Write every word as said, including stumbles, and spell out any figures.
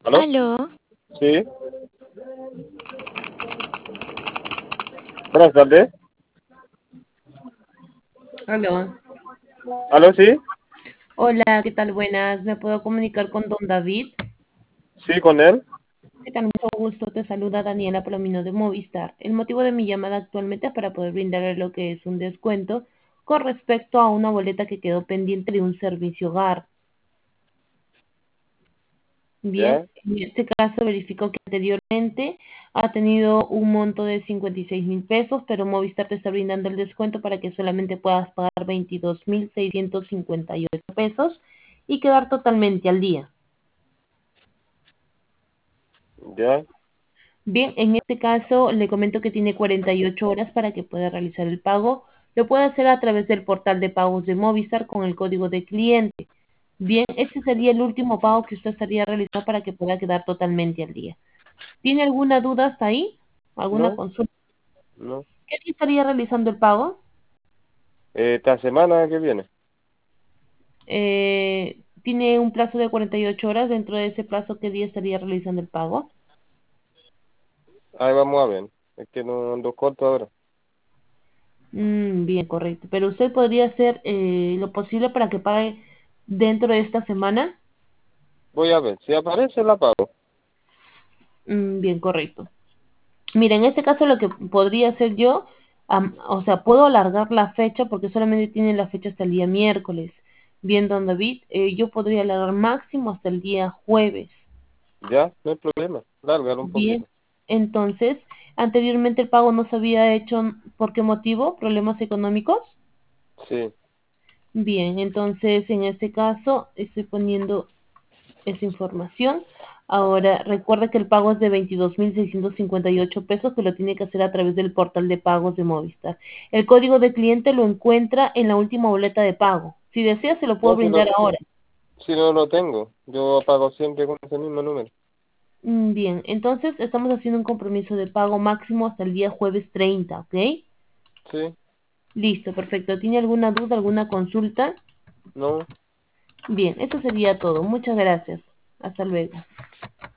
¿Aló? Aló, Sí, buenas tardes. aló. ¿Aló? Sí, Hola, ¿qué tal? Buenas. ¿Me puedo comunicar con don David? sí, con él. ¿Qué tal? Mucho gusto. Te saluda Daniela Palomino de Movistar. El motivo de mi llamada actualmente es para poder brindarle lo que es un descuento con respecto a una boleta que quedó pendiente de un servicio hogar. Bien, Ya, en este caso verificó que anteriormente ha tenido un monto de cincuenta y seis mil pesos, pero Movistar te está brindando el descuento para que solamente puedas pagar veintidós mil seiscientos cincuenta y ocho pesos y quedar totalmente al día. ya, Bien, en este caso le comento que tiene cuarenta y ocho horas para que pueda realizar el pago. Lo puede hacer a través del portal de pagos de Movistar con el código de cliente. Bien, este sería el último pago que usted estaría realizando para que pueda quedar totalmente al día. ¿Tiene alguna duda hasta ahí? ¿Alguna no, consulta? no. ¿Qué día estaría realizando el pago? Eh, esta semana que viene. Eh, tiene un plazo de cuarenta y ocho horas. Dentro de ese plazo, ¿qué día estaría realizando el pago? Ahí vamos a ver. Es que no ando corto ahora. Mm, bien, correcto. Pero usted podría hacer eh, lo posible para que pague dentro de esta semana. Voy a ver. Si aparece, la pago. Mm, bien, correcto. Mira, en este caso lo que podría hacer yo, am- o sea, puedo alargar la fecha porque solamente tiene la fecha hasta el día miércoles. Bien, don David, eh, yo podría alargar máximo hasta el día jueves. Ya, no hay problema. Lárgalo un Bien, poquito. entonces, anteriormente el pago no se había hecho, ¿por qué motivo? ¿Problemas económicos? Sí, Bien, entonces en este caso estoy poniendo esa información. Ahora, recuerda que el pago es de veintidós mil seiscientos cincuenta y ocho pesos, que lo tiene que hacer a través del portal de pagos de Movistar. El código de cliente lo encuentra en la última boleta de pago. Si desea, se lo puedo no, si brindar no, ahora. si no lo tengo. Yo pago siempre con ese mismo número. Mm, bien, entonces estamos haciendo un compromiso de pago máximo hasta el día jueves treinta, ¿ok? Sí, Listo, perfecto. ¿Tiene alguna duda, alguna consulta? no. Bien, eso sería todo. Muchas gracias. Hasta luego.